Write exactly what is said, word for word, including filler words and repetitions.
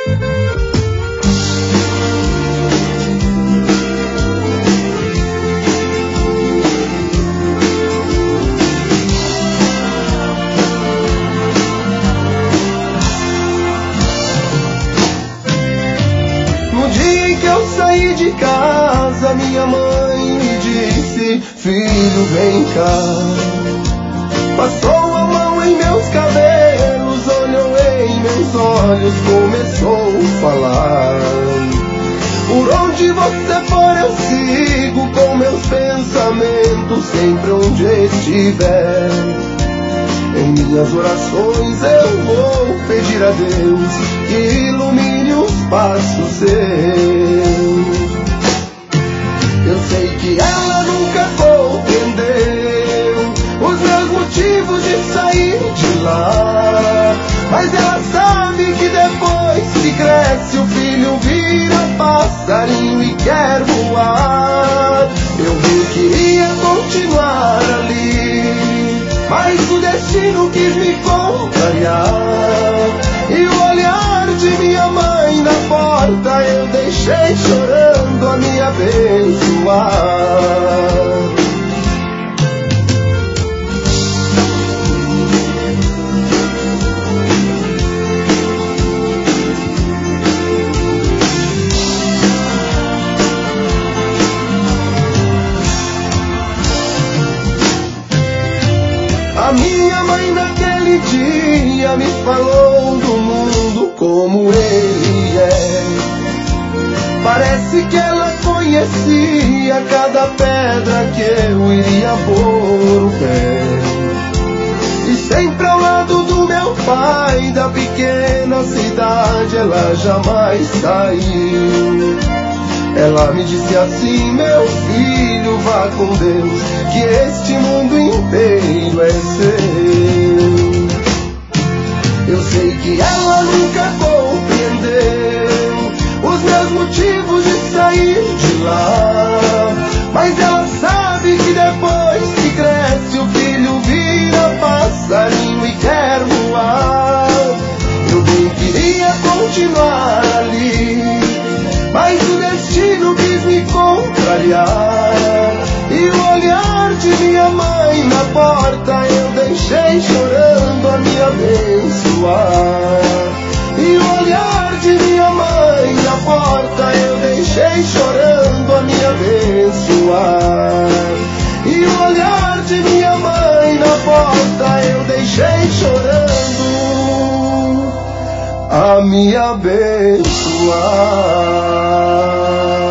De casa, minha mãe me disse: filho, vem cá. Passou a mão em meus cabelos, olhou em meus olhos, começou a falar: por onde você for eu sigo, com meus pensamentos sempre onde estiver. Em minhas orações eu vou pedir a Deus que ilumine os passos seus. Eu sei que ela nunca compreendeu os meus motivos de sair de lá, mas ela sabe que depois que cresce o filho vira passarinho e quer voar. Eu vi que ia continuar ali, mas o destino quis me contrariar, e o olhar de minha mãe na porta eu deixei chorando a me abençoar. A minha mãe naquele dia me falou do mundo como ele é. Parece que ela conhecia cada pedra que eu iria pôr o pé. E sempre ao lado do meu pai, da pequena cidade, ela jamais saiu. Ela me disse assim: meu filho, vá com Deus, que este mundo inteiro é seu. Eu sei que ela nunca compreendeu os meus motivos de sair de lá, mas ela sabe que depois que cresce o filho vira passarinho e quer voar. Eu bem queria continuar ali, mas o destino quis me contrariar, e o olhar de minha mãe na porta eu deixei chorando a me abençoar. E o olhar de minha mãe na porta eu deixei chorando a me abençoar. E o olhar de minha mãe na porta eu deixei chorando a me abençoar.